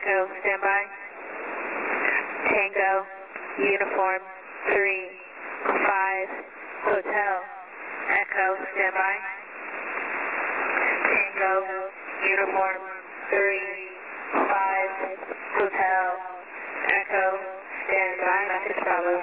Echo, standby. Tango, uniform, 3, 5, hotel. Echo, standby. Tango, uniform, 3, 5, hotel. Echo, standby. Message follows.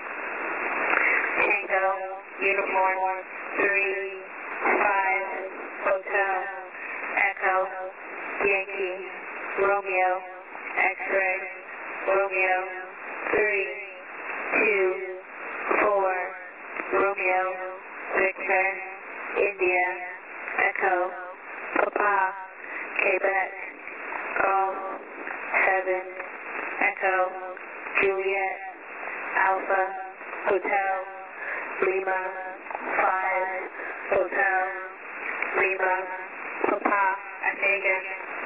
Tango, uniform, 3, 5, hotel. Echo, Yankee, Romeo, X-ray, Romeo, 3, 2, 4, Romeo, Victor, India, Echo, Papa, Quebec, Golf, 7, Echo, Juliet, Alpha, Hotel, Lima, 5, Hotel, Lima, Papa, I say again.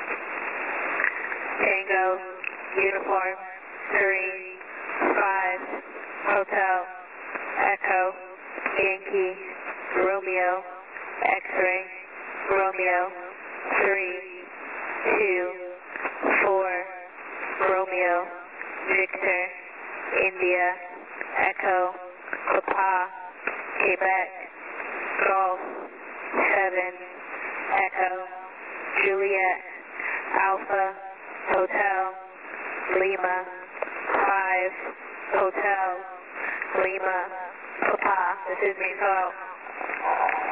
Tango, uniform, 3, 5, hotel, Echo, Yankee, Romeo, X-ray, Romeo, 3, 2, 4, Romeo, Victor, India, Echo, Papa, Quebec, Golf, 7, Echo, Juliet, Alpha, Hotel, Lima, 5, Hotel, Lima, Papa. This is me, hello.